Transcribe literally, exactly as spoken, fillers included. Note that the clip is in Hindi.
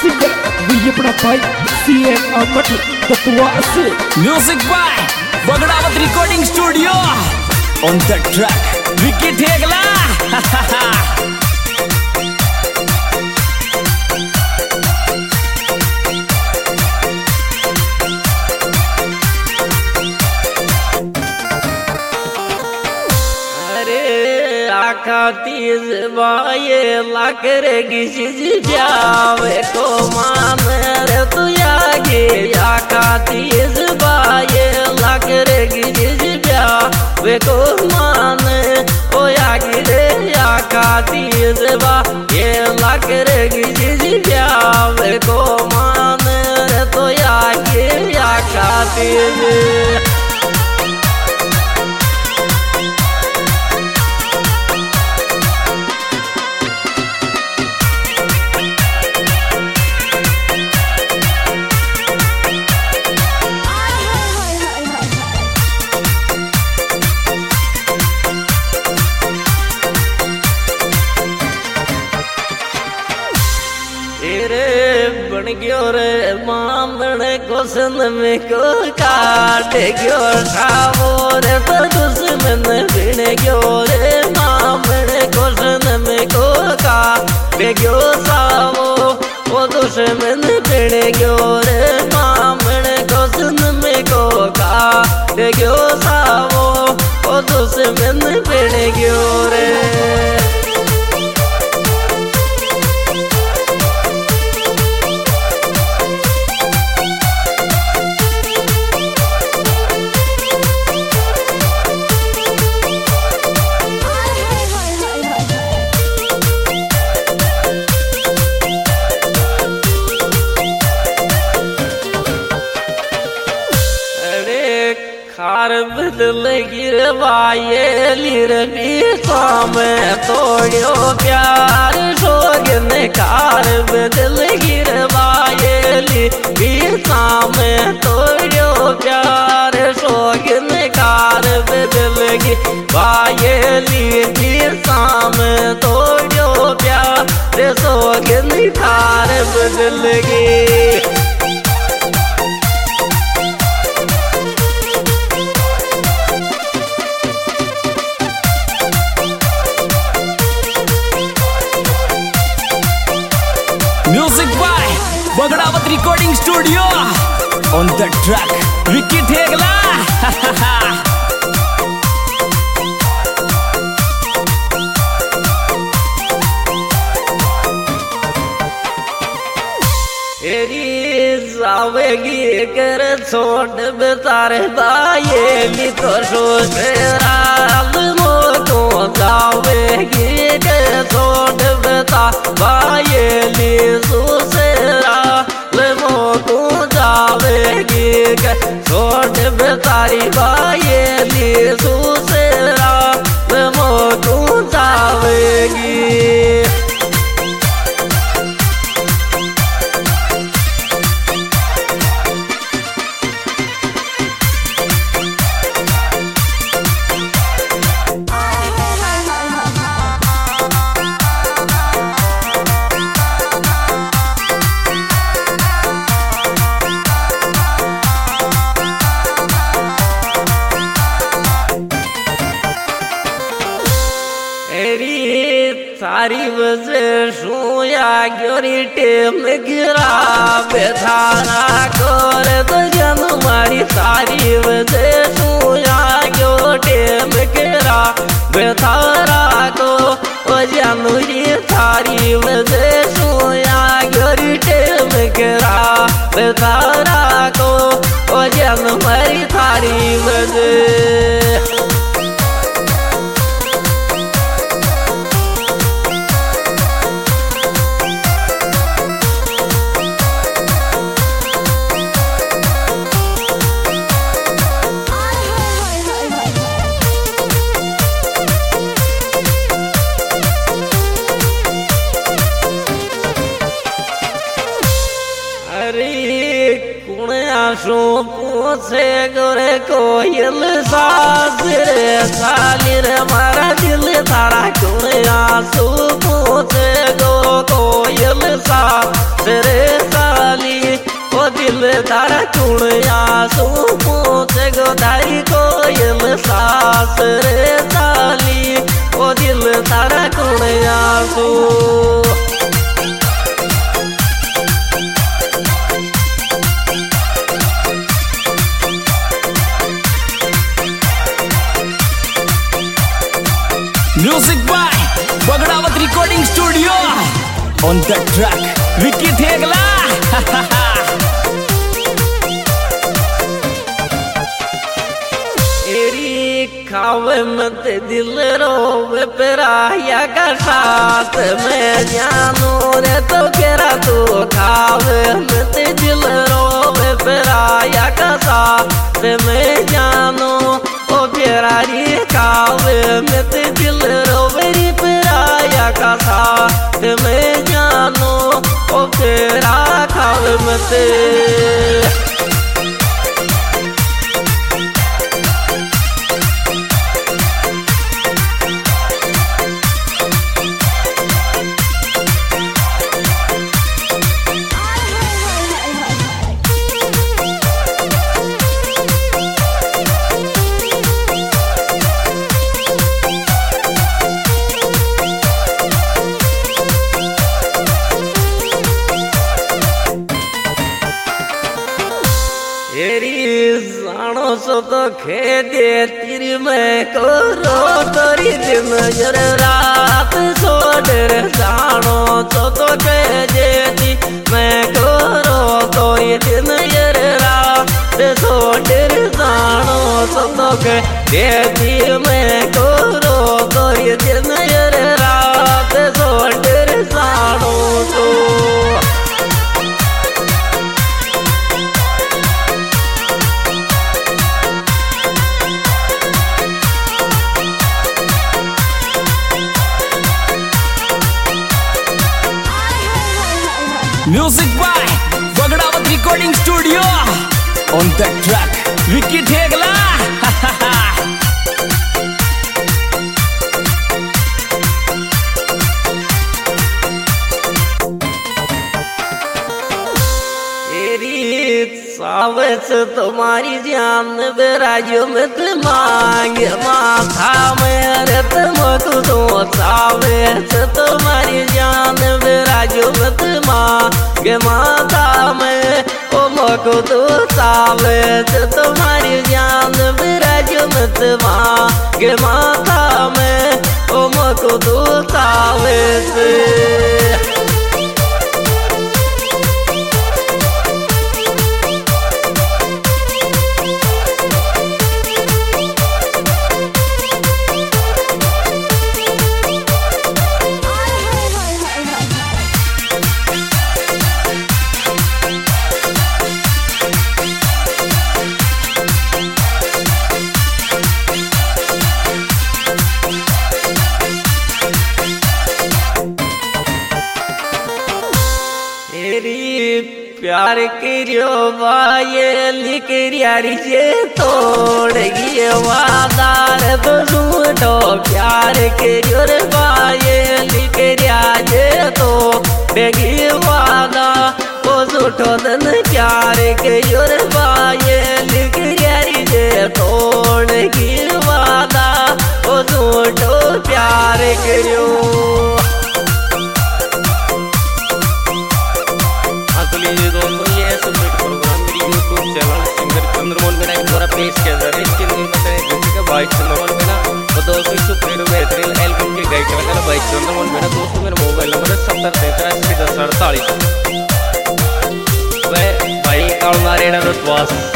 सिंगर भी अपना भाई सी एम अहमद दतुआ से। Music by Bagdawat recording studio on the track Vicky Thegla. तीज बाये लाकरे गिज जावे को मान रे तू आगे आका तीज बाये लाकरे गिज जावे को मान ओ आगे रे आका तीज बाये लाकरे गिज जावे को मान रे तू आगे आका तीज। बन गयो रे मामण को सन में को काट गयो खावो रे तो दुश्मन बिन गयो रे मामण को सन में को काट गयो सावो वो दुश्मन बिन गयो रे मामण को सन में को काट गयो सावो वो दुश्मन बिन गयो रे। खार बदल गिरवाये लिर बीसा में तोड़ो प्यार सोगन कार बदल गिरवाये लिर बीसा में तोड़ो प्यार सोगन कार बदल गिरवाये लिर बीसा में तोड़ो प्यार सोगन कार बदल गी। Music by Bagdawat recording studio on the track Vicky Thegla. जावेगी कर छोड़ बेतारे बाये ली तो सोच मो तो जावेगी कर छोड़ बेता बाये ली सुसेरा मो तो जावेगी कर छोड़ बेतारी बाये ली सुसेरा मो तो जावेगी। सारी वजह सोया गोरी टेम गिरा बेधारा कर तो जन मारी सारी वजह सोया गो टेम गिरा बेधारा को जनुरी सारी वजह सोया गोरी टेम गिरा बेधारा को जन मारी सारी वजह। सो पूछे गोरे कोयल सास रे साली रे मारा दिल तारा कोने आंसू पूछे गो कोयल सास रे तारा कुड़िया सू पूछे गो तारी कोयल सास रे साली ओ दिल तारा कुड़िया सू music by Bagdawat recording studio on the track Vicky Thegla. एरी खावे मत दिल रोवे पेराया का साथ में जानू रे तो केरा तू खावे मत दिल रोवे पेराया का साथ में जानू ओ पेरारी खावे मत दिल रोवे पेराया का साथ में जानू ओ पेरा खावे मत। जानो सो तो खेदे तेरी मैं करो तोरी दिन जर रात सोडर जानो सो तो खेदे मैं करो तोरी दिन जर रात सोडर जानो सो तो खेदे मैं करो तोरी दिन जर रात सोडर जानो तो music by Bagdawat recording studio on the track Vicky Thegla. सावस तुम्हारी जान बेराजो मत मांग माथा मेरे तुमको तो सावस तुम्हारी जान बेराजो मत मांग माथा में ओ मको तो सावस तुम्हारी जान बेराजो मत मांग माथा में ओ मको तो सावस। प्यार करियो वाये लिखरियारी से तोड़ गिए वादार तो झूठो प्यार करियो रे वाये लिखरिया जे तो बेगी वादा ओ झूठो तन प्यार करियो रे वाये लिखरियारी से तोड़ गिए वादा ओ झूठो प्यार करियो। दोस्तों ये सुपर प्रोग्राम मेरी यूट्यूब चैनल सिंगर चंद्रमोहन मेरा द्वारा पेश किया जा रहा है। इसके लिए बताएं जैसे कि भाई चंद्रमोहन मेरा और दोस्तों सुपर बेहतरीन एल्बम के गायक कलाकार भाई चंद्रमोहन मेरा दोस्तों मेरा मोबाइल नंबर है सत्तर तैंतालीस अस्सी दस अड़तालीस। वह भाई काल मारे ना दोस्त